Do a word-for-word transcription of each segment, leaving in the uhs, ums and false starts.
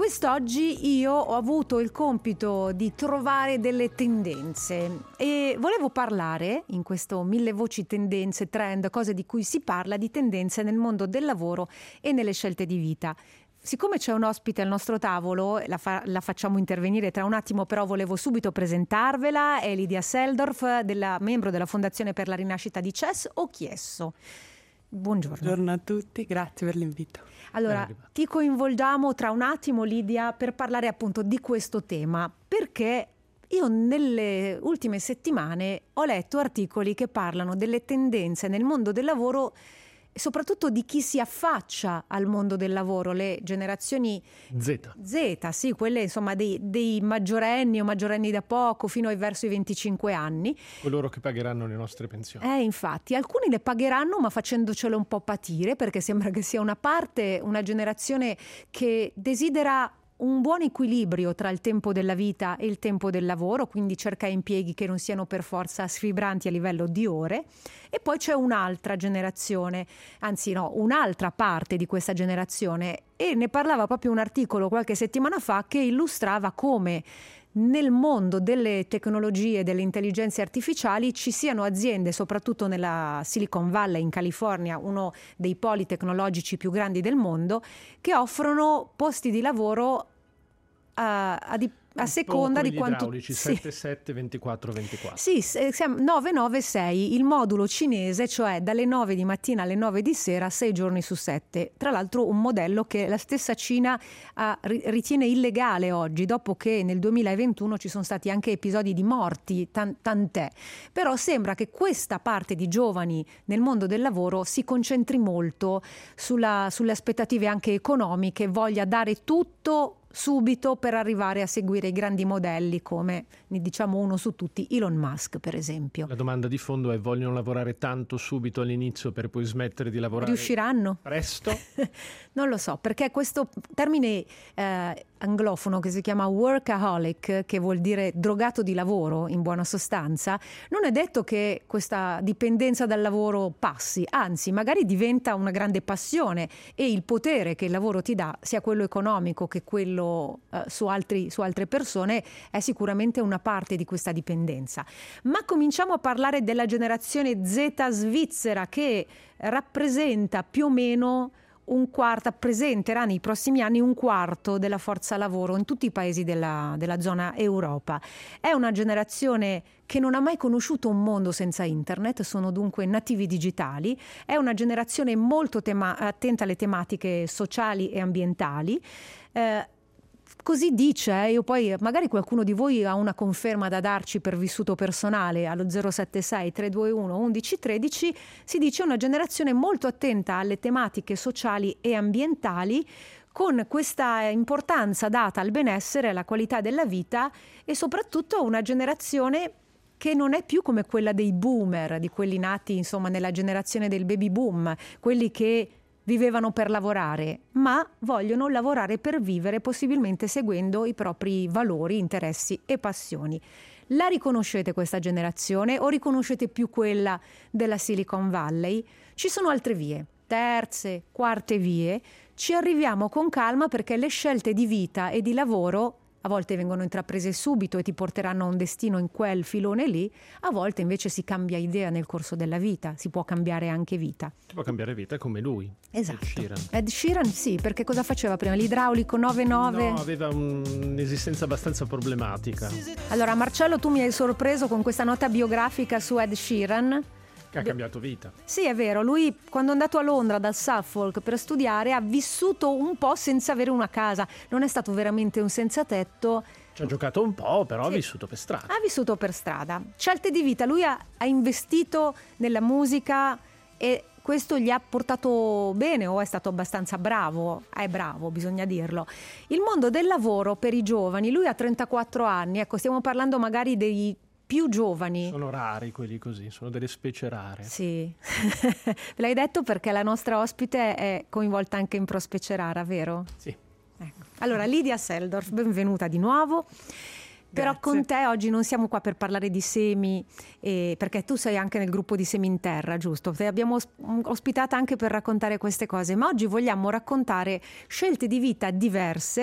Quest'oggi io ho avuto il compito di trovare delle tendenze e volevo parlare, in questo mille voci tendenze, trend, cose di cui si parla, di tendenze nel mondo del lavoro e nelle scelte di vita. Siccome c'è un ospite al nostro tavolo, la, fa- la facciamo intervenire tra un attimo, però volevo subito presentarvela. È Lidia Seldorf, della, membro della Fondazione per la Rinascita di C E S o Chiesso. Buongiorno. Buongiorno a tutti, grazie per l'invito. Allora, ti coinvolgiamo tra un attimo, Lidia, per parlare appunto di questo tema, perché io nelle ultime settimane ho letto articoli che parlano delle tendenze nel mondo del lavoro e soprattutto di chi si affaccia al mondo del lavoro, le generazioni Z. Z, sì, quelle insomma dei, dei maggiorenni o maggiorenni da poco fino ai verso i venticinque anni. Coloro che pagheranno le nostre pensioni. Eh, infatti, alcuni le pagheranno ma facendocelo un po' patire, perché sembra che sia una parte, una generazione che desidera un buon equilibrio tra il tempo della vita e il tempo del lavoro, quindi cerca impieghi che non siano per forza sfibranti a livello di ore. E poi c'è un'altra generazione, anzi no, un'altra parte di questa generazione, e ne parlava proprio un articolo qualche settimana fa che illustrava come nel mondo delle tecnologie, delle intelligenze artificiali ci siano aziende, soprattutto nella Silicon Valley in California, uno dei poli tecnologici più grandi del mondo, che offrono posti di lavoro a, a, di, a seconda di quanto... idraulici, sì. sette sette ventiquattro ventiquattro. Sì, nove nove sei, il modulo cinese, cioè dalle nove di mattina alle nove di sera, sei giorni su sette. Tra l'altro un modello che la stessa Cina ha, ritiene illegale oggi, dopo che nel duemilaventuno ci sono stati anche episodi di morti, tan, tant'è. Però sembra che questa parte di giovani nel mondo del lavoro si concentri molto sulla, sulle aspettative anche economiche, voglia dare tutto subito per arrivare a seguire i grandi modelli, come ne diciamo uno su tutti, Elon Musk per esempio. La domanda di fondo è: vogliono lavorare tanto subito all'inizio per poi smettere di lavorare? Riusciranno? Presto? Non lo so, perché questo termine eh, anglofono che si chiama workaholic, che vuol dire drogato di lavoro in buona sostanza, non è detto che questa dipendenza dal lavoro passi, anzi magari diventa una grande passione e il potere che il lavoro ti dà, sia quello economico che quello Uh, su, altri, su altre persone, è sicuramente una parte di questa dipendenza. Ma cominciamo a parlare della generazione Z svizzera, che rappresenta più o meno un quarto, presenterà nei prossimi anni un quarto della forza lavoro in tutti i paesi della, della zona Europa. È una generazione che non ha mai conosciuto un mondo senza internet, sono dunque nativi digitali, è una generazione molto tema- attenta alle tematiche sociali e ambientali. Eh, Così dice, eh, io poi magari qualcuno di voi ha una conferma da darci per vissuto personale allo zero sette sei tre due uno uno uno uno tre zero, si dice una generazione molto attenta alle tematiche sociali e ambientali, con questa importanza data al benessere, alla qualità della vita, e soprattutto una generazione che non è più come quella dei boomer, di quelli nati insomma nella generazione del baby boom, quelli che vivevano per lavorare, ma vogliono lavorare per vivere, possibilmente seguendo i propri valori, interessi e passioni. La riconoscete questa generazione o riconoscete più quella della Silicon Valley? Ci sono altre vie, terze, quarte vie. Ci arriviamo con calma, perché le scelte di vita e di lavoro a volte vengono intraprese subito e ti porteranno a un destino in quel filone lì, a volte invece si cambia idea nel corso della vita, si può cambiare anche vita. Si può cambiare vita come lui. Esatto. Ed Sheeran. Ed Sheeran sì, perché cosa faceva prima? L'idraulico nove nove? No, aveva un, un'esistenza abbastanza problematica. Allora Marcello, tu mi hai sorpreso con questa nota biografica su Ed Sheeran. Che ha cambiato vita. Sì, è vero, lui quando è andato a Londra dal Suffolk per studiare ha vissuto un po' senza avere una casa, non è stato veramente un senza tetto. Ci ha giocato un po', però sì. Ha vissuto per strada. Ha vissuto per strada. Scelte di vita, lui ha, ha investito nella musica e questo gli ha portato bene, o è stato abbastanza bravo? È bravo, bisogna dirlo. Il mondo del lavoro per i giovani, lui ha trentaquattro anni, ecco, stiamo parlando magari dei più giovani. Sono rari quelli così, sono delle specie rare. Sì, ve l'hai detto perché la nostra ospite è coinvolta anche in Prospecie Rara, vero? Sì. Ecco. Allora, Lidia Seldorf, benvenuta di nuovo. Però Grazie. con te oggi non siamo qua per parlare di semi, eh, perché tu sei anche nel gruppo di Semi in Terra, giusto? Ti abbiamo ospitata anche per raccontare queste cose, ma oggi vogliamo raccontare scelte di vita diverse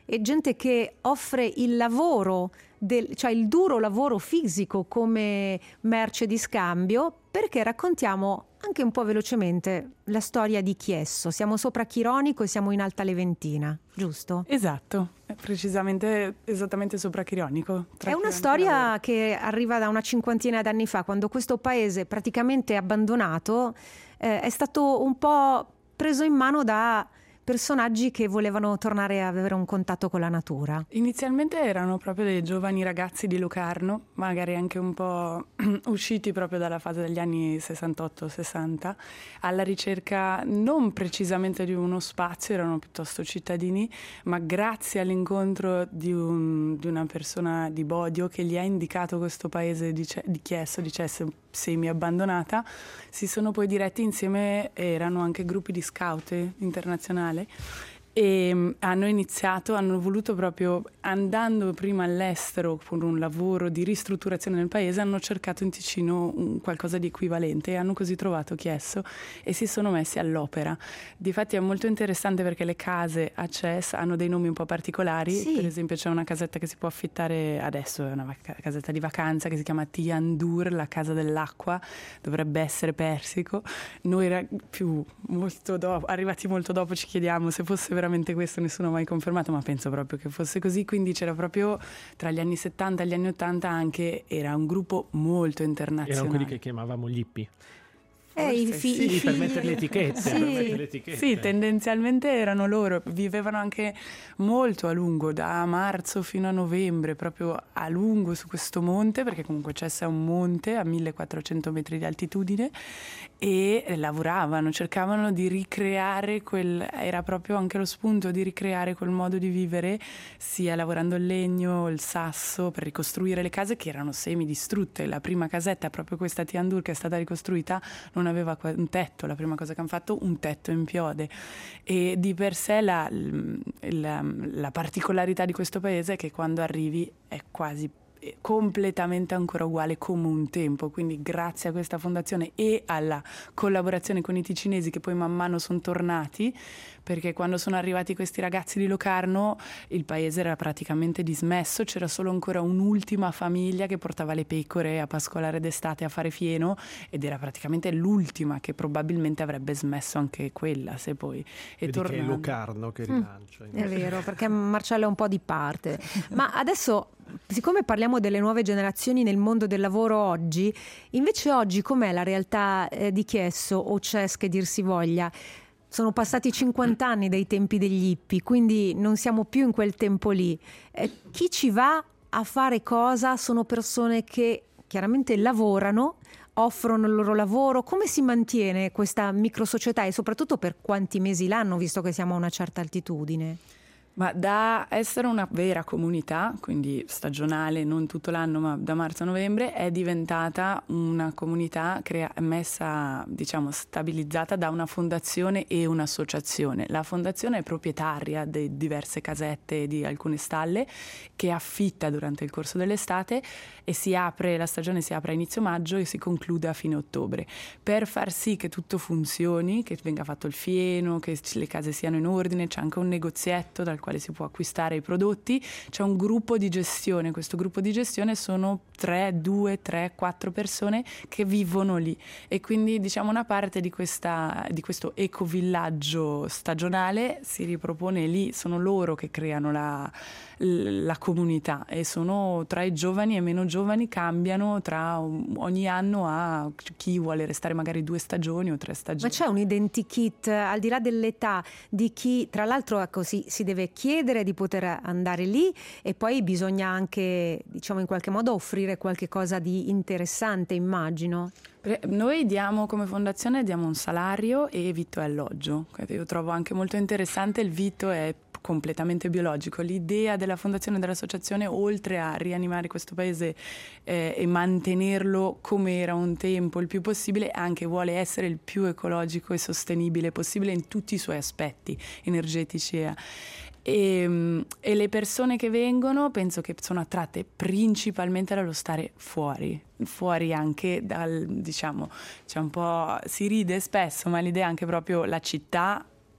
e gente che offre il lavoro, del, cioè il duro lavoro fisico come merce di scambio, perché raccontiamo anche un po' velocemente la storia di Chiesso. Siamo sopra Chironico e siamo in Alta Leventina, giusto? Esatto, precisamente esattamente sopra Chironico. È una storia che arriva da una cinquantina d'anni fa, quando questo paese praticamente abbandonato eh, è stato un po' preso in mano da personaggi che volevano tornare a avere un contatto con la natura. Inizialmente erano proprio dei giovani ragazzi di Locarno, magari anche un po' usciti proprio dalla fase degli anni sessantotto sessanta, alla ricerca non precisamente di uno spazio, erano piuttosto cittadini, ma grazie all'incontro di, un, di una persona di Bodio che gli ha indicato questo paese di, Ce- di Chiesso, di Cesso, semi abbandonata, si sono poi diretti insieme, erano anche gruppi di scout internazionali, e hanno iniziato, hanno voluto proprio, andando prima all'estero con un lavoro di ristrutturazione del paese, hanno cercato in Ticino un qualcosa di equivalente e hanno così trovato Chiesso e si sono messi all'opera. Difatti è molto interessante perché le case a Ces hanno dei nomi un po' particolari, sì. Per esempio c'è una casetta che si può affittare adesso, è una vac- casetta di vacanza che si chiama Tiandur, la casa dell'acqua, dovrebbe essere Persico. Noi ra- più molto dopo, arrivati molto dopo, ci chiediamo se fosse veramente questo, nessuno ha mai confermato, ma penso proprio che fosse così. Quindi c'era proprio tra gli anni settanta e gli anni ottanta anche, era un gruppo molto internazionale. Erano quelli che chiamavamo gli hippie. Eh, i fi- sì, i per figli- mettere le etichette, Sì. per mettere le etichette. Sì, tendenzialmente erano loro, vivevano anche molto a lungo, da marzo fino a novembre, proprio a lungo su questo monte, perché comunque Ces è un monte a millequattrocento metri di altitudine, e lavoravano, cercavano di ricreare quel, era proprio anche lo spunto di ricreare quel modo di vivere, sia lavorando il legno, il sasso, per ricostruire le case che erano semidistrutte. La prima casetta, proprio questa Tiandur che è stata ricostruita, non aveva un tetto, la prima cosa che hanno fatto, un tetto in piode, e di per sé la, la, la particolarità di questo paese è che quando arrivi è quasi completamente ancora uguale come un tempo, quindi grazie a questa fondazione e alla collaborazione con i ticinesi che poi man mano sono tornati, perché quando sono arrivati questi ragazzi di Locarno il paese era praticamente dismesso, c'era solo ancora un'ultima famiglia che portava le pecore a pascolare d'estate, a fare fieno, ed era praticamente l'ultima che probabilmente avrebbe smesso anche quella, se poi e Vedi tornando. che è Locarno che rilancia. Mm, è vero, perché Marcello è un po' di parte. Ma adesso, siccome parliamo delle nuove generazioni nel mondo del lavoro oggi, invece oggi com'è la realtà eh, di Chiesso o Ces che dir si voglia? Sono passati cinquanta anni dai tempi degli hippie, quindi non siamo più in quel tempo lì. Eh, chi ci va a fare cosa? Sono persone che chiaramente lavorano, offrono il loro lavoro. Come si mantiene questa microsocietà e soprattutto per quanti mesi l'anno, visto che siamo a una certa altitudine? Ma da essere una vera comunità, quindi stagionale, non tutto l'anno, ma da marzo a novembre, è diventata una comunità crea- messa, diciamo, stabilizzata da una fondazione e un'associazione. La fondazione è proprietaria di diverse casette e di alcune stalle che affitta durante il corso dell'estate e si apre, la stagione si apre a inizio maggio e si conclude a fine ottobre. Per far sì che tutto funzioni, che venga fatto il fieno, che le case siano in ordine, c'è anche un negozietto dal quale si può acquistare i prodotti, c'è un gruppo di gestione, questo gruppo di gestione sono tre, due, tre, quattro persone che vivono lì e quindi diciamo una parte di, questa, di questo ecovillaggio stagionale si ripropone lì, sono loro che creano la, la comunità e sono tra i giovani e meno giovani, cambiano tra ogni anno a chi vuole restare magari due stagioni o tre stagioni. Ma c'è un identikit al di là dell'età di chi, tra l'altro ecco, si, si deve chiedere di poter andare lì e poi bisogna anche, diciamo, in qualche modo offrire qualche cosa di interessante, immagino. Noi diamo come fondazione diamo un salario e vitto e alloggio. Io trovo anche molto interessante, il vitto è completamente biologico. L'idea della fondazione e dell'associazione, oltre a rianimare questo paese eh, e mantenerlo come era un tempo il più possibile, anche vuole essere il più ecologico e sostenibile possibile in tutti i suoi aspetti energetici e E, e le persone che vengono penso che sono attratte principalmente dallo stare fuori, fuori anche dal, diciamo, c'è un po', si ride spesso, ma l'idea è anche proprio la città,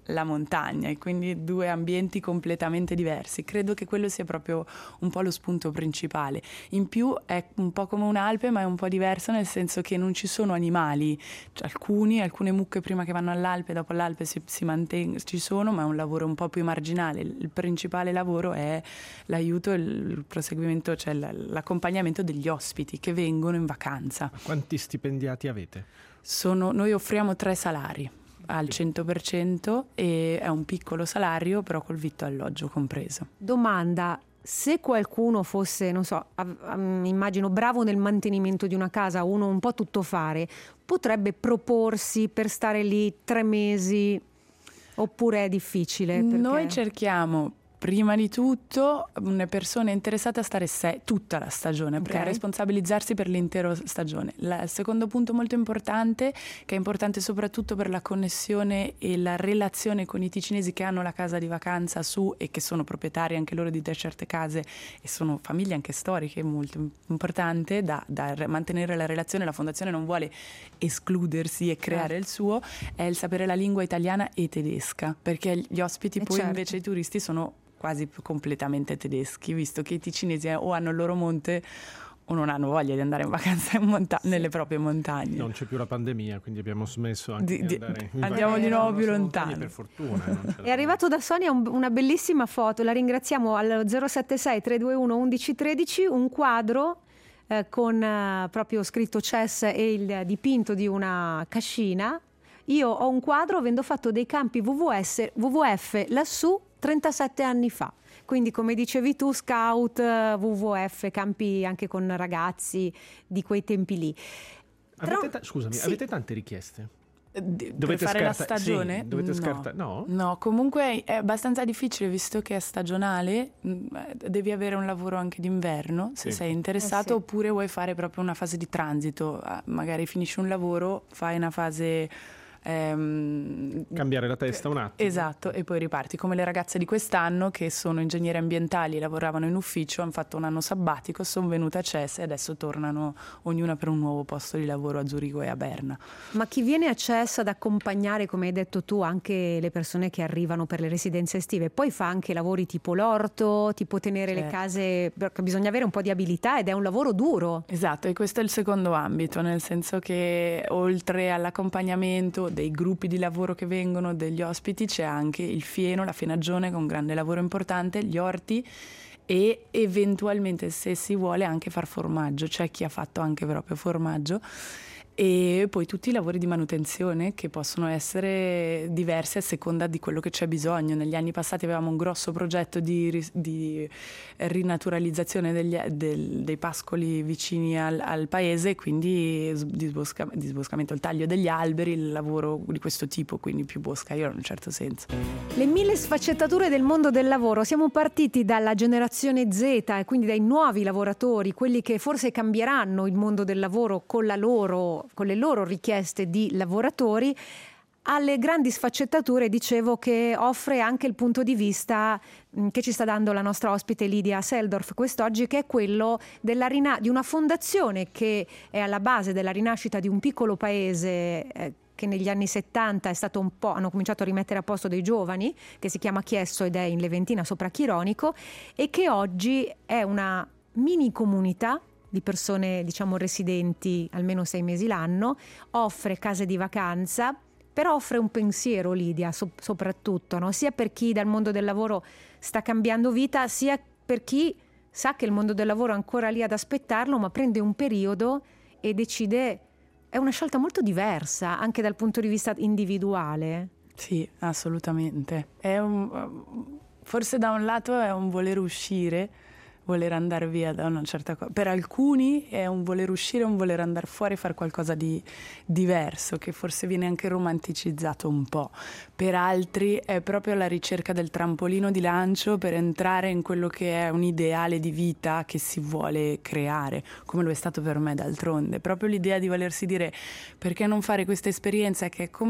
la montagna, e quindi due ambienti completamente diversi. Credo che quello sia proprio un po' lo spunto principale. In più è un po' come un'Alpe, ma è un po' diverso nel senso che non ci sono animali, cioè, alcuni, alcune mucche prima che vanno all'Alpe, dopo l'Alpe si, si mantengono, ci sono, ma è un lavoro un po' più marginale. Il principale lavoro è l'aiuto e il proseguimento, cioè l'accompagnamento degli ospiti che vengono in vacanza. Quanti stipendiati avete? Sono, noi offriamo tre salari al cento per cento e è un piccolo salario, però col vitto e alloggio compreso. Domanda: se qualcuno fosse, non so, immagino bravo nel mantenimento di una casa, uno un po' tuttofare, potrebbe proporsi per stare lì tre mesi oppure è difficile? Perché... Noi cerchiamo prima di tutto le persone interessate a stare se- tutta la stagione, perché Okay. responsabilizzarsi per l'intera stagione. La- il secondo punto molto importante, che è importante soprattutto per la connessione e la relazione con i ticinesi che hanno la casa di vacanza su e che sono proprietari anche loro di certe case e sono famiglie anche storiche, molto importante da, da re- mantenere la relazione. La fondazione non vuole escludersi e creare Certo. il suo, è il sapere la lingua italiana e tedesca, perché gli ospiti Eh poi certo. invece i turisti sono quasi completamente tedeschi, visto che i ticinesi o hanno il loro monte o non hanno voglia di andare in vacanza in monta- Sì. nelle proprie montagne. Non c'è più la pandemia, quindi abbiamo smesso anche Di- di, di- andare in andiamo vacanza di nuovo nelle più nostre montagne, lontano. per fortuna. non c'è la È arrivato da Sonia un- una bellissima foto, la ringraziamo, al zero sette sei tre due uno uno uno uno tre zero, un quadro eh, con eh, proprio scritto C E S e il dipinto di una cascina. Io ho un quadro avendo fatto dei campi W W S, W W F lassù trentasette anni fa. Quindi, come dicevi tu, scout, eh, W W F, campi anche con ragazzi di quei tempi lì. Tra- Avete ta- scusami, Sì. avete tante richieste? D- Dovete per fare la scarta- stagione? sì, dovete no. scarta- no? No, comunque è abbastanza difficile visto che è stagionale, mh, devi avere un lavoro anche d'inverno se Sì. sei interessato, Eh sì. oppure vuoi fare proprio una fase di transito, ah, magari finisci un lavoro, fai una fase... ehm, Cambiare la testa un attimo. Esatto, e poi riparti, come le ragazze di quest'anno che sono ingegneri ambientali e lavoravano in ufficio, hanno fatto un anno sabbatico, sono venute a C E S e adesso tornano ognuna per un nuovo posto di lavoro a Zurigo e a Berna. Ma chi viene a C E S ad accompagnare, come hai detto tu, anche le persone che arrivano per le residenze estive, poi fa anche lavori tipo l'orto, tipo tenere le Certo. case, perché bisogna avere un po' di abilità ed è un lavoro duro. Esatto, e questo è il secondo ambito, nel senso che oltre all'accompagnamento dei gruppi di lavoro che vengono, degli ospiti, c'è anche il fieno, la fenagione, che è un grande lavoro importante, gli orti e eventualmente, se si vuole, anche far formaggio. C'è chi ha fatto anche proprio formaggio. E poi tutti i lavori di manutenzione che possono essere diversi a seconda di quello che c'è bisogno. Negli anni passati avevamo un grosso progetto di, ri- di rinaturalizzazione degli, del, dei pascoli vicini al, al paese, quindi s- di, sbosca- di sboscamento, il taglio degli alberi, il lavoro di questo tipo, quindi più boscaiolo in un certo senso. Le mille sfaccettature del mondo del lavoro. Siamo partiti dalla generazione Z e quindi dai nuovi lavoratori, quelli che forse cambieranno il mondo del lavoro con la loro con le loro richieste di lavoratori, alle grandi sfaccettature, dicevo, che offre anche il punto di vista mh, che ci sta dando la nostra ospite Lidia Seldorf quest'oggi, che è quello della rina- di una fondazione che è alla base della rinascita di un piccolo paese eh, che negli anni settanta è stato un po', hanno cominciato a rimettere a posto dei giovani, che si chiama Chiesso ed è in Leventina sopra Chironico, e che oggi è una mini comunità di persone, diciamo, residenti almeno sei mesi l'anno, offre case di vacanza, però offre un pensiero, Lidia, so- soprattutto, no? Sia per chi dal mondo del lavoro sta cambiando vita, sia per chi sa che il mondo del lavoro è ancora lì ad aspettarlo, ma prende un periodo e decide. È una scelta molto diversa anche dal punto di vista individuale. Sì, assolutamente. È un, forse da un lato è un voler uscire, voler andare via da una certa cosa. Per alcuni è un voler uscire, un voler andare fuori e fare qualcosa di diverso, che forse viene anche romanticizzato un po'. Per altri è proprio la ricerca del trampolino di lancio per entrare in quello che è un ideale di vita che si vuole creare, come lo è stato per me d'altronde. Proprio l'idea di volersi dire: perché non fare questa esperienza che è come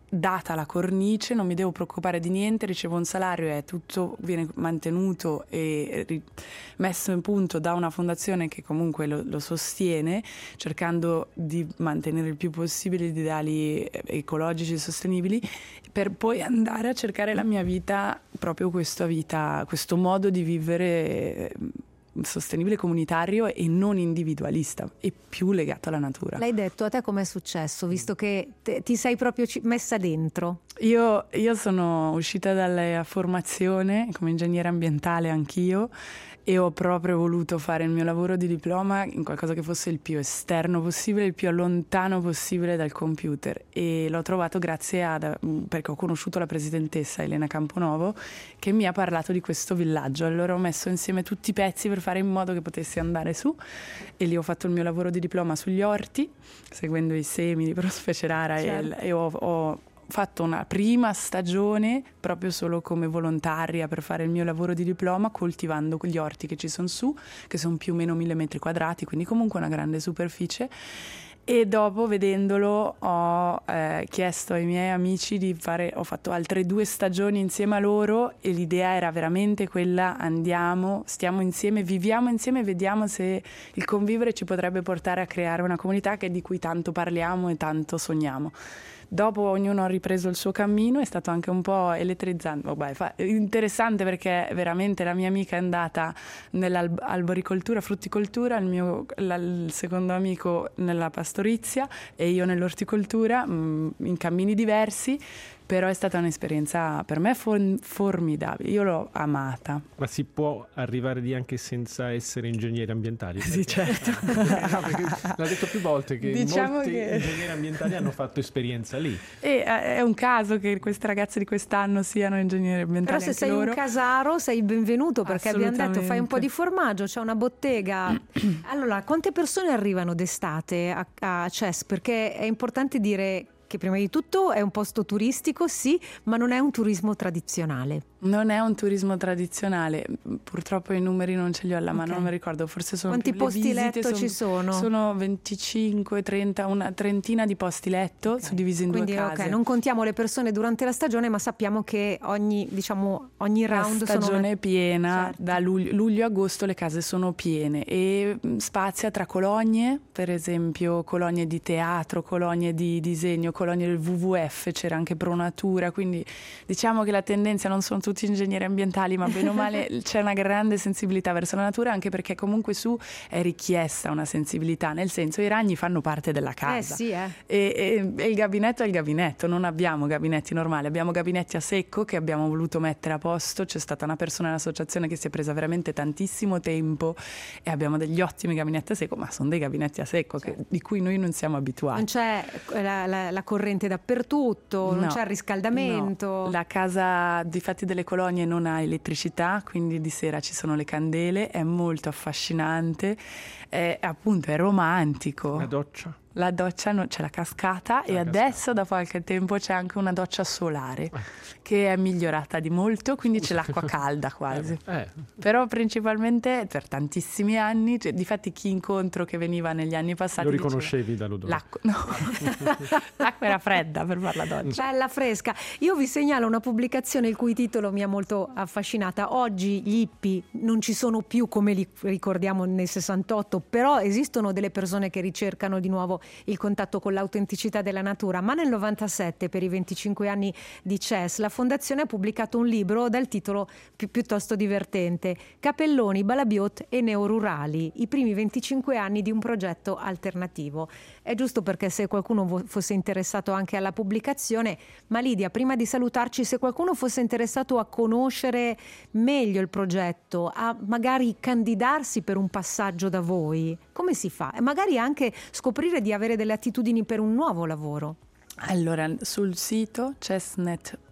data la cornice, non mi devo preoccupare di niente, ricevo un salario e tutto viene mantenuto e ri- messo in punto da una fondazione che comunque lo, lo sostiene, cercando di mantenere il più possibile gli ideali ecologici e sostenibili, per poi andare a cercare la mia vita, proprio questa vita, questo modo di vivere sostenibile, comunitario e non individualista e più legato alla natura. L'hai detto, a te com'è successo, visto che te, ti sei proprio messa dentro? Io, io sono uscita dalla formazione come ingegnere ambientale anch'io e ho proprio voluto fare il mio lavoro di diploma in qualcosa che fosse il più esterno possibile, il più lontano possibile dal computer, e l'ho trovato grazie a, perché ho conosciuto la presidentessa Elena Camponovo, che mi ha parlato di questo villaggio. Allora ho messo insieme tutti i pezzi per fare in modo che potessi andare su, e lì ho fatto il mio lavoro di diploma sugli orti, seguendo i semi di Prospe Rara. Certo. e, e ho, ho fatto una prima stagione proprio solo come volontaria per fare il mio lavoro di diploma, coltivando quegli orti che ci sono su, che sono più o meno mille metri quadrati, quindi comunque una grande superficie. E dopo, vedendolo, ho eh, chiesto ai miei amici di fare, ho fatto altre due stagioni insieme a loro, e l'idea era veramente quella: andiamo, stiamo insieme, viviamo insieme, vediamo se il convivere ci potrebbe portare a creare una comunità che, di cui tanto parliamo e tanto sogniamo. Dopo ognuno ha ripreso il suo cammino, è stato anche un po' elettrizzante, oh, beh, fa- interessante, perché veramente la mia amica è andata nell'alboricoltura, frutticoltura, il mio la, il secondo amico nella pastorizia e io nell'orticoltura, mh, in cammini diversi. Però è stata un'esperienza per me for- formidabile, io l'ho amata. Ma si può arrivare lì anche senza essere ingegneri ambientali? Sì, certo. no, l'ha detto più volte che diciamo molti che... ingegneri ambientali hanno fatto esperienza lì. E è un caso che queste ragazze di quest'anno siano ingegneri ambientali. Però se sei loro. un casaro sei il benvenuto, perché abbiamo detto fai un po' di formaggio, c'è una bottega. Allora, quante persone arrivano d'estate a, a C E S? Perché è importante dire che prima di tutto è un posto turistico, sì, ma non è un turismo tradizionale. Non è un turismo tradizionale, purtroppo i numeri non ce li ho alla mano, okay. Non mi ricordo, forse sono quanti più posti letto son, ci sono? Sono venticinque, trenta, una trentina di posti letto, okay. Suddivisi in Quindi, due case. Okay, non contiamo le persone durante la stagione, ma sappiamo che ogni, diciamo, ogni round la stagione sono... è piena, certo. Da luglio, luglio a agosto le case sono piene, e spazia tra colonie, per esempio colonie di teatro, colonie di disegno, colonie del W W F, c'era anche Pronatura, quindi diciamo che la tendenza, non sono tutti ingegneri ambientali, ma bene o male c'è una grande sensibilità verso la natura, anche perché comunque su è richiesta una sensibilità, nel senso, i ragni fanno parte della casa. Eh sì, eh. E, e, e il gabinetto è il gabinetto, non abbiamo gabinetti normali, abbiamo gabinetti a secco che abbiamo voluto mettere a posto. C'è stata una persona nell'associazione che si è presa veramente tantissimo tempo, e abbiamo degli ottimi gabinetti a secco, ma sono dei gabinetti a secco che, di cui noi non siamo abituati. Non c'è la, la, la corrente dappertutto, no, non c'è il riscaldamento. No. La casa, difatti, delle colonie non ha elettricità, quindi di sera ci sono le candele, è molto affascinante, è, appunto è romantico. La doccia? La doccia, no, c'è la cascata, la e cascata. Adesso da qualche tempo c'è anche una doccia solare che è migliorata di molto, quindi c'è l'acqua calda quasi. Eh, eh. Però principalmente per tantissimi anni, cioè, difatti chi incontro che veniva negli anni passati lo riconoscevi dall'odore? L'acqua, no. L'acqua era fredda per fare la doccia. Bella fresca. Io vi segnalo una pubblicazione il cui titolo mi ha molto affascinata. Oggi gli hippie non ci sono più come li ricordiamo nel sessantotto, però esistono delle persone che ricercano di nuovo il contatto con l'autenticità della natura. Ma nel novantasette, per i venticinque anni di C E S, la fondazione ha pubblicato un libro dal titolo pi- piuttosto divertente: Capelloni, Balabiot e Neorurali, i primi venticinque anni di un progetto alternativo. È giusto, perché se qualcuno vo- fosse interessato anche alla pubblicazione. Ma Lidia, prima di salutarci, se qualcuno fosse interessato a conoscere meglio il progetto, a magari candidarsi per un passaggio da voi, come si fa? E magari anche scoprire di avere delle attitudini per un nuovo lavoro. Allora, sul sito cesnet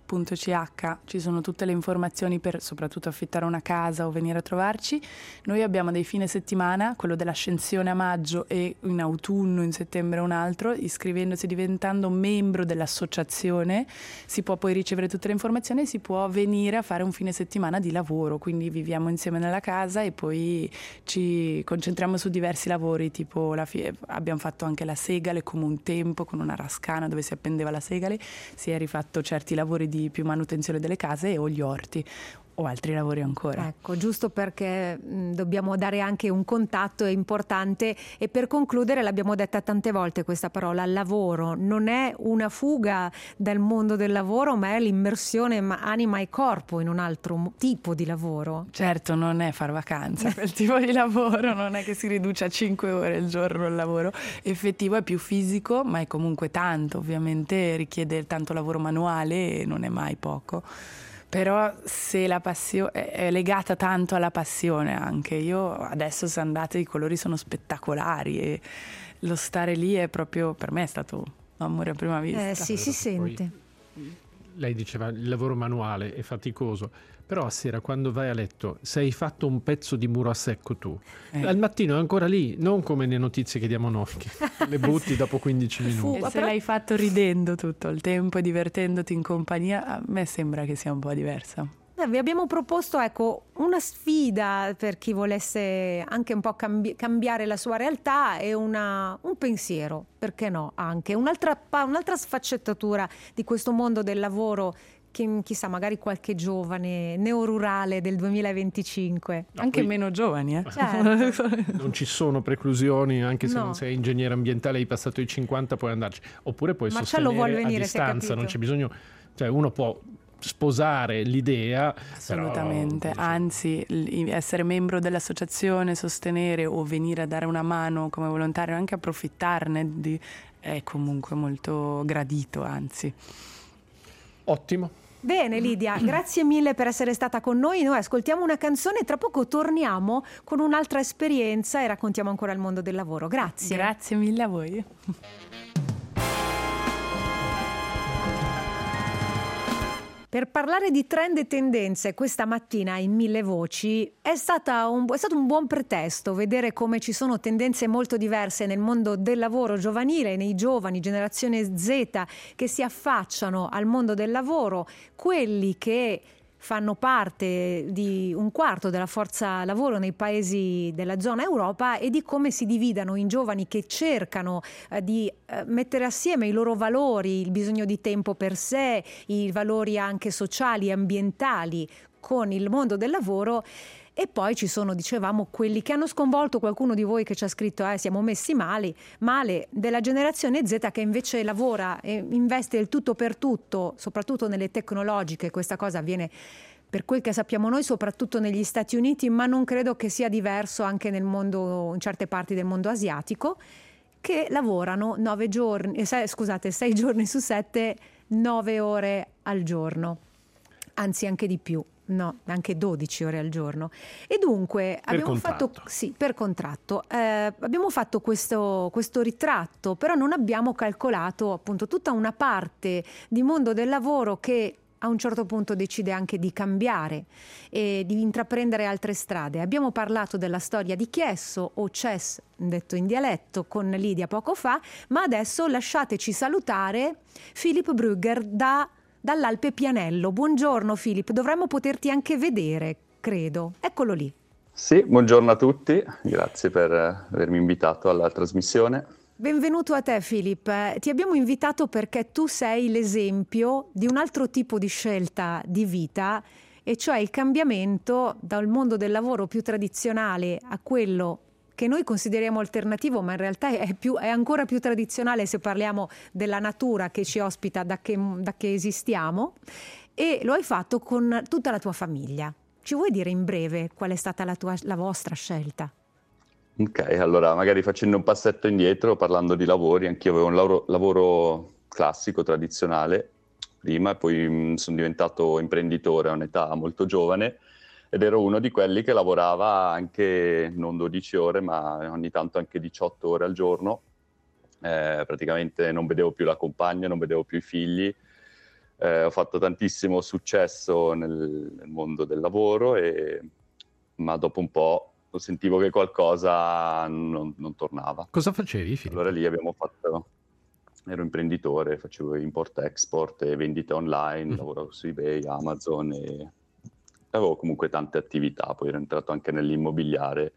punto c h ci sono tutte le informazioni per soprattutto affittare una casa o venire a trovarci. Noi abbiamo dei fine settimana, quello dell'Ascensione a maggio e in autunno, in settembre un altro. Iscrivendosi, diventando membro dell'associazione, si può poi ricevere tutte le informazioni e si può venire a fare un fine settimana di lavoro, quindi viviamo insieme nella casa e poi ci concentriamo su diversi lavori, tipo la fi- abbiamo fatto anche la segale come un tempo, con una rascana dove si appendeva la segale, si è rifatto certi lavori di più manutenzione delle case o gli orti o altri lavori ancora. Ecco, giusto perché mh, dobbiamo dare anche un contatto, è importante. E per concludere, l'abbiamo detta tante volte questa parola, lavoro non è una fuga dal mondo del lavoro, ma è l'immersione ma- anima e corpo in un altro mo- tipo di lavoro. Certo, non è far vacanza quel tipo di lavoro, non è che si riduce a cinque ore il giorno il lavoro effettivo, è più fisico, ma è comunque tanto, ovviamente richiede tanto lavoro manuale e non è mai poco. Però se la passione è legata tanto alla passione anche. Io adesso, se andate, i colori sono spettacolari e lo stare lì è proprio, per me è stato amore a prima vista. Eh sì, si sente. Lei diceva il lavoro manuale è faticoso, però a sera quando vai a letto se hai fatto un pezzo di muro a secco tu, eh. al mattino è ancora lì, non come le notizie che diamo noi, che le butti dopo quindici minuti. E se l'hai fatto ridendo tutto il tempo e divertendoti in compagnia, a me sembra che sia un po' diversa. Vi abbiamo proposto, ecco, una sfida per chi volesse anche un po' cambi- cambiare la sua realtà e una, un pensiero, perché no, anche un'altra, un'altra sfaccettatura di questo mondo del lavoro che chissà, magari qualche giovane neorurale del duemilaventicinque. No, anche poi, meno giovani, eh? Certo. Non ci sono preclusioni, anche se No. non sei ingegnere ambientale, hai passato i cinquanta, puoi andarci. Oppure puoi Marcello vuol sostenere venire, a si è distanza, non capito. c'è bisogno, cioè uno può sposare l'idea. Assolutamente, però, anzi l- essere membro dell'associazione, sostenere o venire a dare una mano come volontario, anche approfittarne di, è comunque molto gradito, anzi. Ottimo. Bene Lidia, grazie mille per essere stata con noi. Noi ascoltiamo una canzone e tra poco torniamo con un'altra esperienza e raccontiamo ancora il mondo del lavoro. Grazie. Grazie mille a voi. Per parlare di trend e tendenze questa mattina in Mille Voci è, stata un, è stato un buon pretesto vedere come ci sono tendenze molto diverse nel mondo del lavoro giovanile, nei giovani, generazione Z, che si affacciano al mondo del lavoro, quelli che fanno parte di un quarto della forza lavoro nei paesi della zona Europa e di come si dividano in giovani che cercano eh, di eh, mettere assieme i loro valori, il bisogno di tempo per sé, i valori anche sociali e ambientali con il mondo del lavoro. E poi ci sono, dicevamo, quelli che hanno sconvolto qualcuno di voi che ci ha scritto eh, siamo messi male, male, della generazione Z che invece lavora e investe il tutto per tutto, soprattutto nelle tecnologiche. Questa cosa avviene, per quel che sappiamo noi, soprattutto negli Stati Uniti, ma non credo che sia diverso anche nel mondo, in certe parti del mondo asiatico, che lavorano nove giorni, eh, sei, scusate, sei giorni su sette, nove ore al giorno, anzi anche di più. No, anche dodici ore al giorno. E dunque per abbiamo contratto. fatto sì, per contratto. Eh, abbiamo fatto questo, questo ritratto, però non abbiamo calcolato appunto tutta una parte di mondo del lavoro che a un certo punto decide anche di cambiare e di intraprendere altre strade. Abbiamo parlato della storia di Chiesso o Chess, detto in dialetto, con Lidia poco fa, ma adesso lasciateci salutare Philipp Brugger da dall'Alpe Pianello. Buongiorno Philipp, dovremmo poterti anche vedere, credo. Eccolo lì. Sì, buongiorno a tutti, grazie per avermi invitato alla trasmissione. Benvenuto a te Philipp, ti abbiamo invitato perché tu sei l'esempio di un altro tipo di scelta di vita, e cioè il cambiamento dal mondo del lavoro più tradizionale a quello che noi consideriamo alternativo, ma in realtà è, più, è ancora più tradizionale se parliamo della natura che ci ospita da che, da che esistiamo, e lo hai fatto con tutta la tua famiglia. Ci vuoi dire in breve qual è stata la, tua, la vostra scelta? Ok, allora magari facendo un passetto indietro, parlando di lavori, anch'io avevo un lavoro, lavoro classico, tradizionale, prima, e poi mh, sono diventato imprenditore a un'età molto giovane, ed ero uno di quelli che lavorava anche non dodici ore, ma ogni tanto anche diciotto ore al giorno. Eh, praticamente non vedevo più la compagna, non vedevo più i figli, eh, ho fatto tantissimo successo nel, nel mondo del lavoro, e, ma dopo un po' sentivo che qualcosa non, non tornava. Cosa facevi, Filippo? Allora lì abbiamo fatto, ero imprenditore, facevo import-export e vendite online, mm. lavoravo su eBay, Amazon, e avevo comunque tante attività. Poi ero entrato anche nell'immobiliare,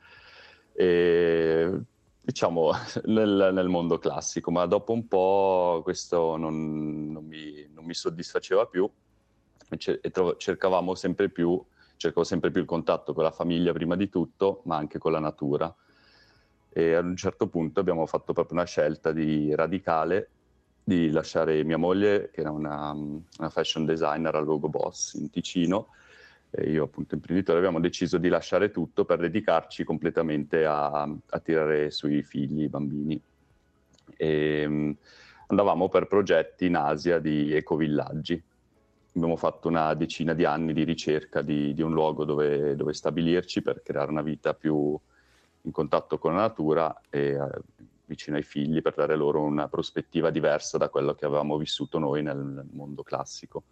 e, diciamo nel, nel mondo classico, ma dopo un po' questo non, non, mi, non mi soddisfaceva più, e, cer- e tro- cercavamo sempre più, cercavo sempre più il contatto con la famiglia prima di tutto, ma anche con la natura. E ad un certo punto abbiamo fatto proprio una scelta di radicale di lasciare mia moglie, che era una, una fashion designer al Logo Boss in Ticino, e io appunto imprenditore. Abbiamo deciso di lasciare tutto per dedicarci completamente a, a tirare sui figli, i bambini. E, um, andavamo per progetti in Asia di ecovillaggi. Abbiamo fatto una decina di anni di ricerca di, di un luogo dove, dove stabilirci per creare una vita più in contatto con la natura e eh, vicino ai figli, per dare loro una prospettiva diversa da quello che avevamo vissuto noi nel, nel mondo classico.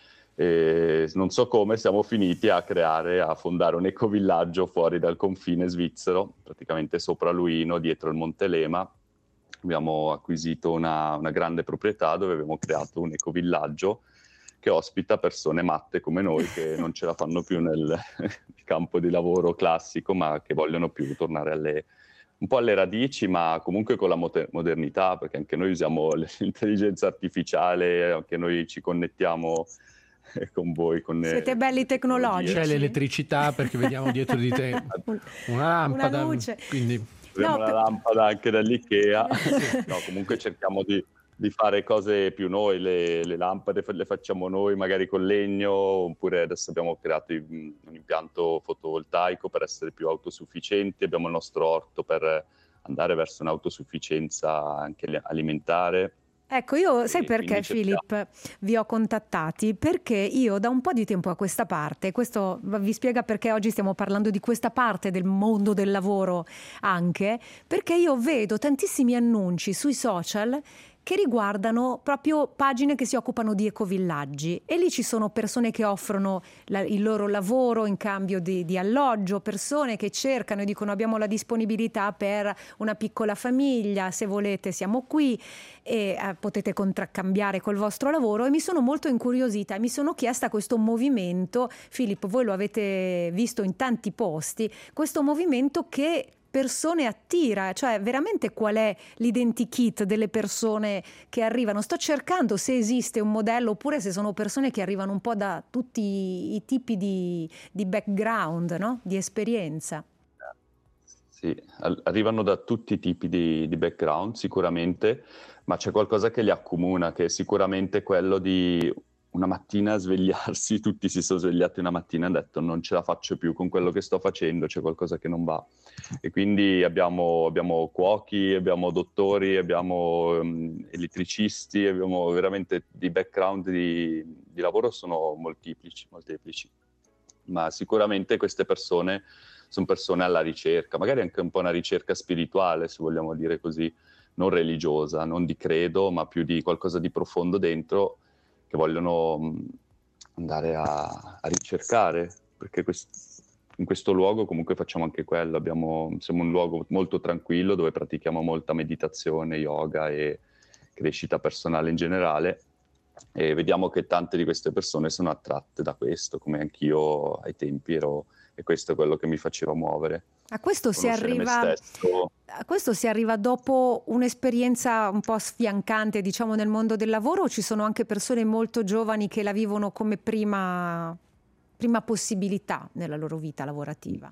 E non so come siamo finiti a creare, a fondare un ecovillaggio fuori dal confine svizzero, praticamente sopra Luino, dietro il Monte Lema. Abbiamo acquisito una, una grande proprietà dove abbiamo creato un ecovillaggio che ospita persone matte come noi, che non ce la fanno più nel campo di lavoro classico, ma che vogliono più tornare alle, un po' alle radici, ma comunque con la moder- modernità, perché anche noi usiamo l'intelligenza artificiale, anche noi ci connettiamo con voi. Con Siete belli tecnologici. C'è l'elettricità, perché vediamo dietro di te una lampada. Una luce. Quindi... Abbiamo No, una per... lampada anche dall'IKEA. No, comunque cerchiamo di... di fare cose più noi, le, le lampade le facciamo noi magari con legno, oppure adesso abbiamo creato un impianto fotovoltaico per essere più autosufficienti, abbiamo il nostro orto per andare verso un'autosufficienza anche alimentare. Ecco, io sai E perché, cerchiamo... Philip, vi ho contattati? Perché io da un po' di tempo a questa parte, questo vi spiega perché oggi stiamo parlando di questa parte del mondo del lavoro anche, perché io vedo tantissimi annunci sui social che riguardano proprio pagine che si occupano di ecovillaggi, e lì ci sono persone che offrono la, il loro lavoro in cambio di, di alloggio, persone che cercano e dicono abbiamo la disponibilità per una piccola famiglia, se volete siamo qui e eh, potete contraccambiare col vostro lavoro. E mi sono molto incuriosita e mi sono chiesta questo movimento, Filippo, voi lo avete visto in tanti posti, questo movimento che persone attira, cioè veramente qual è l'identikit delle persone che arrivano? Sto cercando se esiste un modello, oppure se sono persone che arrivano un po' da tutti i tipi di, di background, no? Di esperienza. Sì, arrivano da tutti i tipi di, di background sicuramente, ma c'è qualcosa che li accomuna, che è sicuramente quello di una mattina svegliarsi, tutti si sono svegliati una mattina e hanno detto non ce la faccio più con quello che sto facendo, c'è qualcosa che non va. E quindi abbiamo, abbiamo cuochi, abbiamo dottori, abbiamo um, elettricisti, abbiamo veramente di background di, di lavoro sono molteplici, molteplici. Ma sicuramente queste persone sono persone alla ricerca, magari anche un po' una ricerca spirituale, se vogliamo dire così, non religiosa, non di credo, ma più di qualcosa di profondo dentro, che vogliono andare a, a ricercare, perché quest- in questo luogo comunque facciamo anche quello, abbiamo, siamo un luogo molto tranquillo dove pratichiamo molta meditazione, yoga e crescita personale in generale, e vediamo che tante di queste persone sono attratte da questo, come anch'io ai tempi ero, e questo è quello che mi faceva muovere. A questo si arriva, a questo si arriva dopo un'esperienza un po' sfiancante, diciamo, nel mondo del lavoro, o ci sono anche persone molto giovani che la vivono come prima, prima possibilità nella loro vita lavorativa?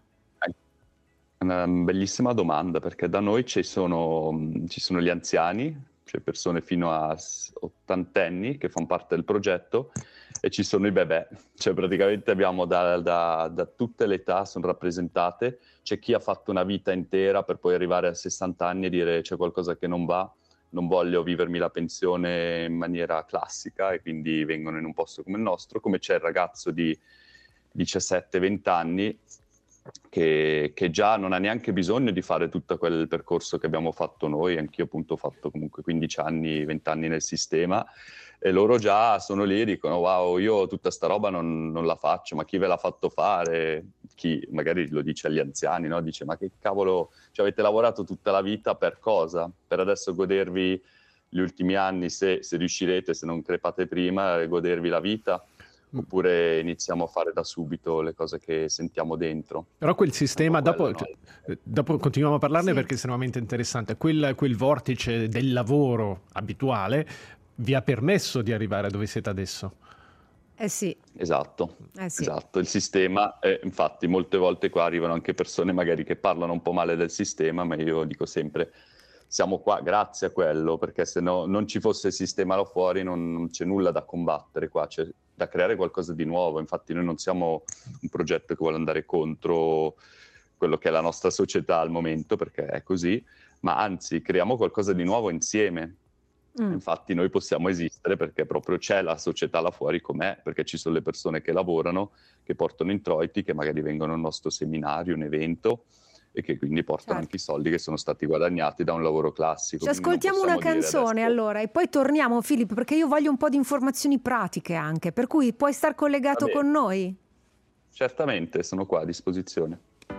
Una bellissima domanda, perché da noi ci sono, ci sono gli anziani, cioè persone fino a ottantenni che fanno parte del progetto, e ci sono i bebè, cioè praticamente abbiamo da, da, da tutte le età sono rappresentate. C'è chi ha fatto una vita intera per poi arrivare a sessanta anni e dire c'è qualcosa che non va, non voglio vivermi la pensione in maniera classica, e quindi vengono in un posto come il nostro, come c'è il ragazzo di diciassette venti anni che, che già non ha neanche bisogno di fare tutto quel percorso che abbiamo fatto noi. Anch'io appunto ho fatto comunque quindici anni, venti anni nel sistema, e loro già sono lì e dicono wow, io tutta sta roba non, non la faccio, ma chi ve l'ha fatto fare? Chi magari lo dice agli anziani, no? Dice ma che cavolo, cioè, avete lavorato tutta la vita per cosa? Per adesso godervi gli ultimi anni, se, se riuscirete, se non crepate prima, godervi la vita? Oppure iniziamo a fare da subito le cose che sentiamo dentro. Però quel sistema, dopo, quello, cioè, no? dopo continuiamo a parlarne Sì. perché è estremamente interessante. Quel, quel vortice del lavoro abituale vi ha permesso di arrivare a dove siete adesso. Eh sì. Esatto, Eh sì. esatto. Il sistema, eh, infatti molte volte qua arrivano anche persone magari che parlano un po' male del sistema, ma io dico sempre siamo qua grazie a quello, perché se no non ci fosse il sistema là fuori non, non c'è nulla da combattere qua, c'è da creare qualcosa di nuovo. Infatti noi non siamo un progetto che vuole andare contro quello che è la nostra società al momento, perché è così, ma anzi creiamo qualcosa di nuovo insieme. Mm. Infatti noi possiamo esistere perché proprio c'è la società là fuori com'è, perché ci sono le persone che lavorano, che portano introiti, che magari vengono a un nostro seminario, un evento, e che quindi portano certo. anche i soldi che sono stati guadagnati da un lavoro classico. Ci ascoltiamo una canzone allora e poi torniamo, Filippo, perché io voglio un po' di informazioni pratiche anche, per cui puoi star collegato con noi? Certamente, sono qua a disposizione.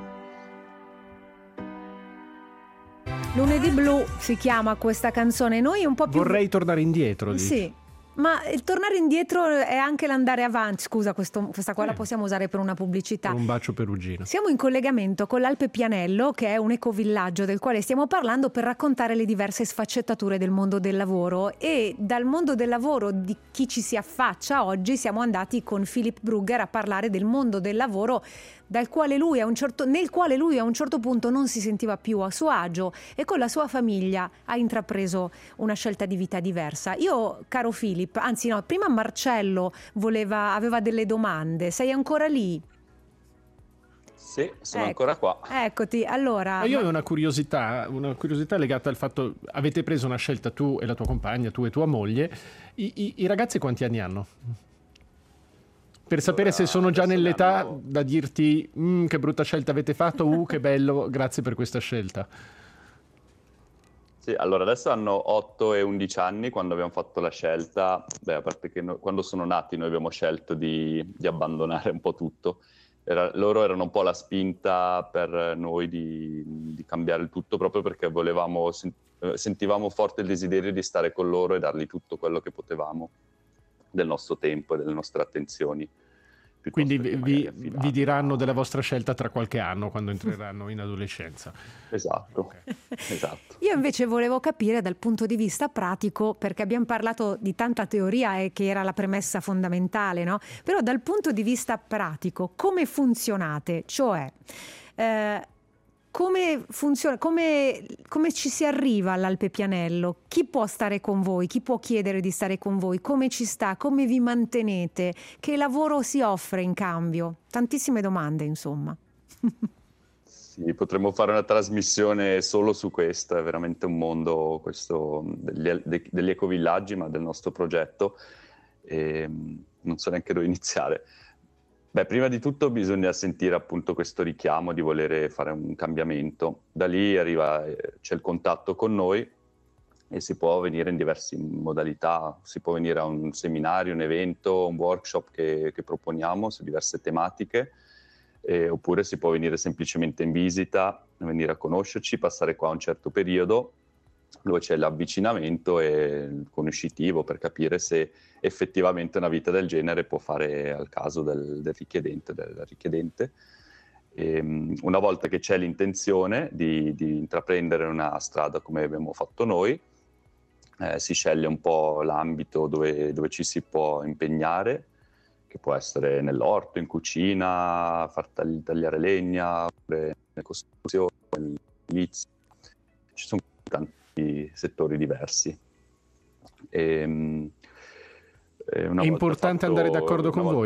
Lunedì blu si chiama questa canzone. Noi un po' più vorrei tornare indietro. Sì. Dici. Ma il tornare indietro è anche l'andare avanti. Scusa, questo, questa qua eh. la possiamo usare per una pubblicità. Per un bacio perugino. Siamo in collegamento con l'Alpe Pianello, che è un ecovillaggio del quale stiamo parlando per raccontare le diverse sfaccettature del mondo del lavoro. E dal mondo del lavoro di chi ci si affaccia oggi siamo andati con Philipp Brugger a parlare del mondo del lavoro dal quale lui a un certo, nel quale lui a un certo punto non si sentiva più a suo agio e con la sua famiglia ha intrapreso una scelta di vita diversa. Io, caro Philipp, anzi no, prima Marcello voleva, aveva delle domande, sei ancora lì? Sì, sono ecco, ancora qua. Eccoti, allora... Io ho una curiosità, una curiosità legata al fatto, avete preso una scelta tu e la tua compagna, tu e tua moglie, i, i, i ragazzi quanti anni hanno? Per sapere allora, se sono già nell'età hanno... da dirti mm, che brutta scelta avete fatto, uh che bello, grazie per questa scelta. Sì, allora adesso hanno otto e undici anni. Quando abbiamo fatto la scelta, beh, a parte che no, quando sono nati noi abbiamo scelto di, di abbandonare un po' tutto. Era, loro erano un po' la spinta per noi di, di cambiare il tutto, proprio perché volevamo, sentivamo forte il desiderio di stare con loro e dargli tutto quello che potevamo del nostro tempo e delle nostre attenzioni. Quindi vi, vi diranno della vostra scelta tra qualche anno, quando entreranno in adolescenza. Esatto, okay. esatto. Io invece volevo capire dal punto di vista pratico, perché abbiamo parlato di tanta teoria e che era la premessa fondamentale, no? Però dal punto di vista pratico, come funzionate? Cioè, eh, come funziona, come, come ci si arriva all'Alpe Pianello? Chi può stare con voi? Chi può chiedere di stare con voi? Come ci sta? Come vi mantenete? Che lavoro si offre in cambio? Tantissime domande, insomma. Sì, potremmo fare una trasmissione solo su questo, è veramente un mondo questo degli, degli ecovillaggi, ma del nostro progetto, e non so neanche dove iniziare. Beh, prima di tutto bisogna sentire appunto questo richiamo di volere fare un cambiamento. Da lì arriva, c'è il contatto con noi e si può venire in diverse modalità. Si può venire a un seminario, un evento, un workshop che, che proponiamo su diverse tematiche, eh, oppure si può venire semplicemente in visita, venire a conoscerci, passare qua un certo periodo dove c'è l'avvicinamento e il conoscitivo per capire se effettivamente una vita del genere può fare al caso del, del richiedente, del richiedente. E, una volta che c'è l'intenzione di, di intraprendere una strada come abbiamo fatto noi, eh, si sceglie un po' l'ambito dove, dove ci si può impegnare, che può essere nell'orto, in cucina, far tagli, tagliare legna, nelle costruzioni, nell'edilizia. Ci sono tanti settori diversi. E, e una è importante fatto, andare d'accordo con voi?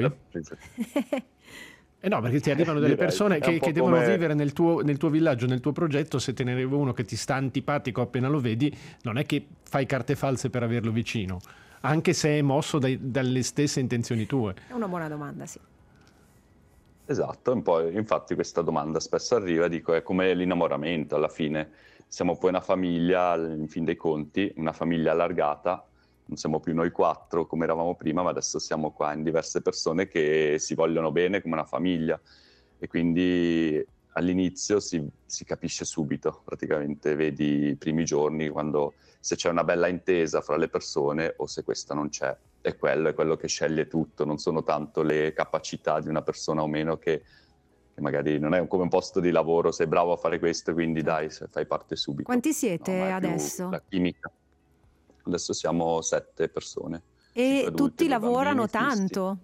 Eh no, perché ti arrivano delle Direi, persone che, che devono come... vivere nel tuo, nel tuo villaggio, nel tuo progetto. Se te ne arriva uno che ti sta antipatico appena lo vedi, non è che fai carte false per averlo vicino, anche se è mosso dai, dalle stesse intenzioni tue. È una buona domanda, sì. Esatto, un po', infatti questa domanda spesso arriva, dico, è come l'innamoramento alla fine. Siamo poi una famiglia, in fin dei conti, una famiglia allargata, non siamo più noi quattro come eravamo prima, ma adesso siamo qua in diverse persone che si vogliono bene come una famiglia e quindi all'inizio si, si capisce subito, praticamente vedi i primi giorni quando se c'è una bella intesa fra le persone o se questa non c'è. E quello è quello che sceglie tutto, non sono tanto le capacità di una persona o meno che, che magari non è come un posto di lavoro, sei bravo a fare questo, quindi dai, fai parte subito. Quanti siete No, ma è più adesso? la chimica. Adesso siamo sette persone. E cinque adulti, tutti due lavorano bambini fissi. tanto?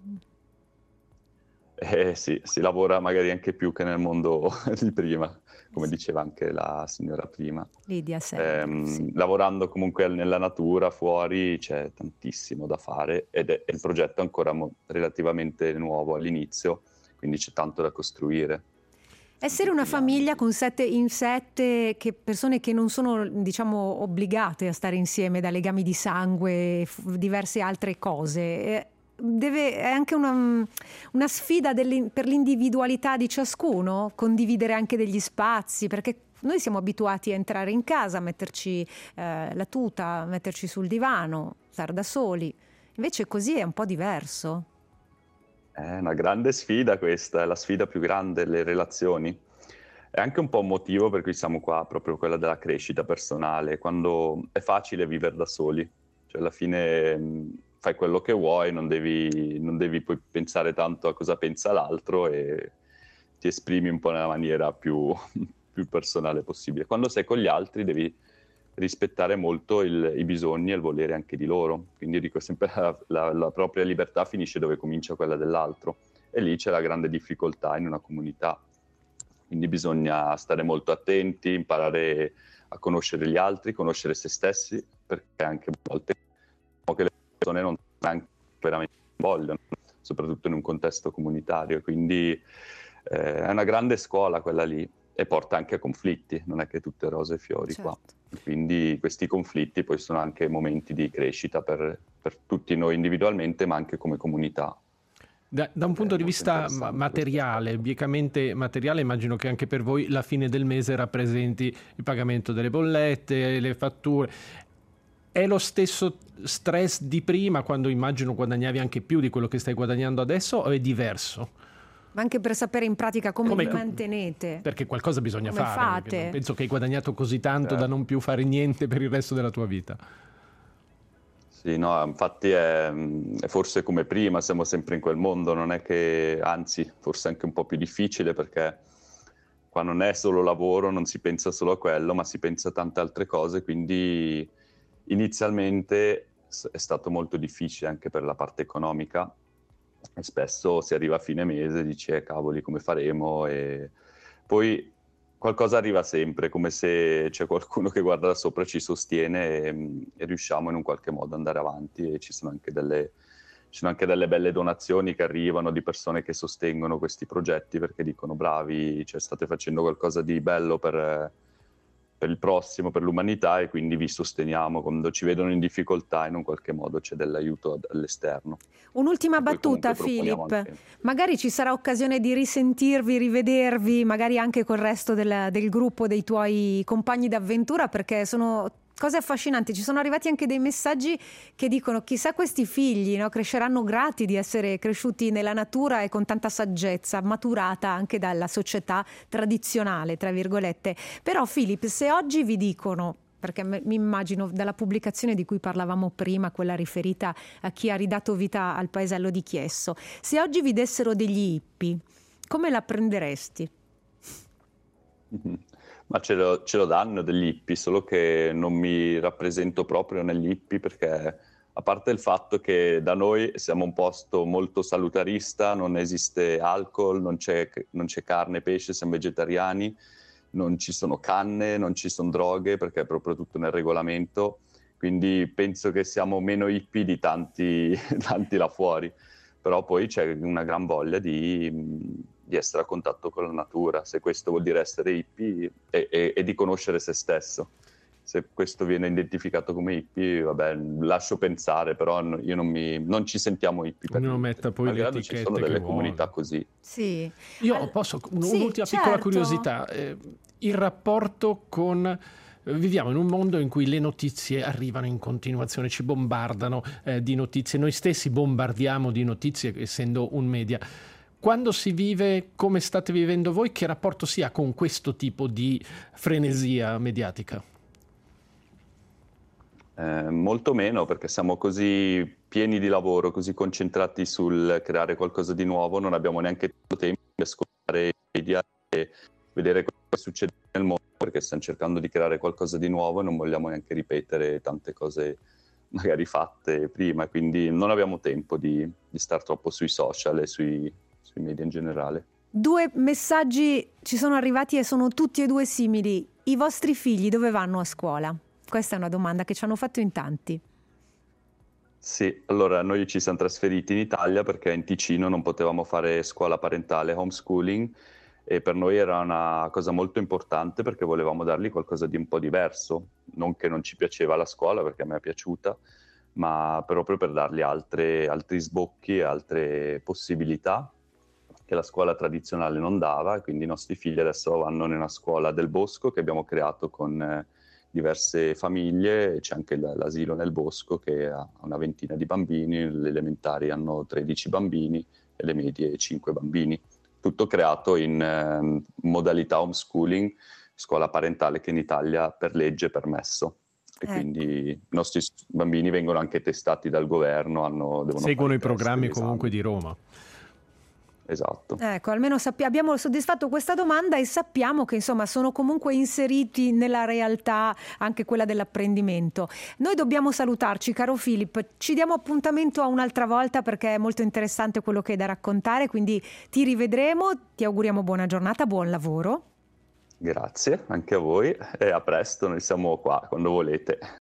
Eh sì, si lavora magari anche più che nel mondo di prima, come diceva anche la signora prima. Lidia sempre, Ehm, sì. Lavorando comunque nella natura, fuori, c'è tantissimo da fare ed è, il progetto è ancora mo- relativamente nuovo all'inizio, quindi c'è tanto da costruire. Essere una famiglia con sette in sette, che persone che non sono, diciamo, obbligate a stare insieme da legami di sangue, f- diverse altre cose, eh, deve, è anche una, una sfida dell'in- per l'individualità di ciascuno, condividere anche degli spazi, perché noi siamo abituati a entrare in casa, metterci eh, la tuta, metterci sul divano, stare da soli. Invece così è un po' diverso. È una grande sfida questa, è la sfida più grande, le relazioni. È anche un po' un motivo per cui siamo qua, proprio quella della crescita personale, quando è facile vivere da soli. Cioè alla fine mh, fai quello che vuoi, non devi, non devi poi pensare tanto a cosa pensa l'altro e ti esprimi un po' nella maniera più, più personale possibile. Quando sei con gli altri devi rispettare molto il, i bisogni e il volere anche di loro. Quindi dico sempre la, la, la propria libertà finisce dove comincia quella dell'altro e lì c'è la grande difficoltà in una comunità. Quindi bisogna stare molto attenti, imparare a conoscere gli altri, conoscere se stessi, perché anche a volte che le persone non anche veramente vogliono, soprattutto in un contesto comunitario. Quindi eh, è una grande scuola quella lì e porta anche a conflitti, non è che tutte rose e fiori, certo. Qua. Quindi questi conflitti poi sono anche momenti di crescita per, per tutti noi individualmente, ma anche come comunità. Da, da un punto di vista materiale, biecamente materiale, immagino che anche per voi la fine del mese rappresenti il pagamento delle bollette, le fatture. È lo stesso stress di prima, quando immagino guadagnavi anche più di quello che stai guadagnando adesso, o è diverso? Ma anche per sapere in pratica come, come vi mantenete. Perché qualcosa bisogna come fare. Fate. Non penso che hai guadagnato così tanto certo. da non più fare niente per il resto della tua vita. Sì, no, infatti è, è forse come prima, siamo sempre in quel mondo, non è che, anzi, forse anche un po' più difficile perché qua non è solo lavoro, non si pensa solo a quello, ma si pensa a tante altre cose, quindi inizialmente è stato molto difficile anche per la parte economica e spesso si arriva a fine mese e dici, eh cavoli, come faremo? E poi qualcosa arriva sempre, come se c'è qualcuno che guarda da sopra, ci sostiene e, e riusciamo in un qualche modo ad andare avanti e ci sono anche delle, ci sono anche delle belle donazioni che arrivano di persone che sostengono questi progetti perché dicono bravi, cioè, state facendo qualcosa di bello per, per il prossimo, per l'umanità e quindi vi sosteniamo quando ci vedono in difficoltà in un qualche modo c'è dell'aiuto all'esterno. Un'ultima battuta, Filippo. Anche... Magari ci sarà occasione di risentirvi, rivedervi, magari anche col resto del, del gruppo dei tuoi compagni d'avventura, perché sono cose affascinanti. Ci sono arrivati anche dei messaggi che dicono chissà questi figli, no, cresceranno grati di essere cresciuti nella natura e con tanta saggezza, maturata anche dalla società tradizionale, tra virgolette. Però Filippo, se oggi vi dicono, perché mi immagino dalla pubblicazione di cui parlavamo prima, quella riferita a chi ha ridato vita al paesello di Chiesso, se oggi vi dessero degli hippie, come la prenderesti? Mm-hmm. Ma ce lo, ce lo danno degli hippie, solo che non mi rappresento proprio negli hippie perché a parte il fatto che da noi siamo un posto molto salutarista, non esiste alcol, non c'è, non c'è carne, pesce, siamo vegetariani, non ci sono canne, non ci sono droghe perché è proprio tutto nel regolamento, quindi penso che siamo meno hippie di tanti, tanti là fuori, però poi c'è una gran voglia di, di essere a contatto con la natura, se questo vuol dire essere hippie e, e, e di conoscere se stesso. se questo viene identificato come hippie, vabbè, lascio pensare, però no- io non, mi, non ci sentiamo hippie. Per Ognuno niente. metta poi le Malgrado ci etichette sono che delle vuole. comunità così. Sì. Io Al- posso, un- sì, un'ultima piccola certo. curiosità. Eh, il rapporto con... eh, Viviamo in un mondo in cui le notizie arrivano in continuazione, ci bombardano eh, di notizie, noi stessi bombardiamo di notizie essendo un media. Quando si vive come state vivendo voi, che rapporto si ha con questo tipo di frenesia mediatica? Eh, molto meno, perché siamo così pieni di lavoro, così concentrati sul creare qualcosa di nuovo, non abbiamo neanche tanto tempo di ascoltare i media e vedere cosa succede nel mondo, perché stiamo cercando di creare qualcosa di nuovo e non vogliamo neanche ripetere tante cose magari fatte prima, quindi non abbiamo tempo di, di stare troppo sui social e sui, sui media in generale. Due messaggi ci sono arrivati e sono tutti e due simili. I vostri figli dove vanno a scuola? Questa è una domanda che ci hanno fatto in tanti. Sì, allora noi ci siamo trasferiti in Italia perché in Ticino non potevamo fare scuola parentale, homeschooling, e per noi era una cosa molto importante perché volevamo dargli qualcosa di un po' diverso, non che non ci piaceva la scuola, perché a me è piaciuta, ma proprio per dargli altre, altri sbocchi e altre possibilità che la scuola tradizionale non dava, e quindi i nostri figli adesso vanno nella scuola del bosco che abbiamo creato con eh, diverse famiglie, c'è anche l- l'asilo nel bosco che ha una ventina di bambini, le elementari hanno tredici bambini e le medie cinque bambini. Tutto creato in eh, modalità homeschooling, scuola parentale che in Italia per legge è permesso. E Ecco. quindi i nostri s- bambini vengono anche testati dal governo, hanno, devono Seguono fare i i test, programmi gli esami. comunque di Roma. Esatto. Ecco, almeno sappi- abbiamo soddisfatto questa domanda e sappiamo che insomma sono comunque inseriti nella realtà, anche quella dell'apprendimento. Noi dobbiamo salutarci, caro Philip, ci diamo appuntamento a un'altra volta perché è molto interessante quello che hai da raccontare, quindi ti rivedremo, ti auguriamo buona giornata, buon lavoro. Grazie anche a voi e a presto, noi siamo qua quando volete.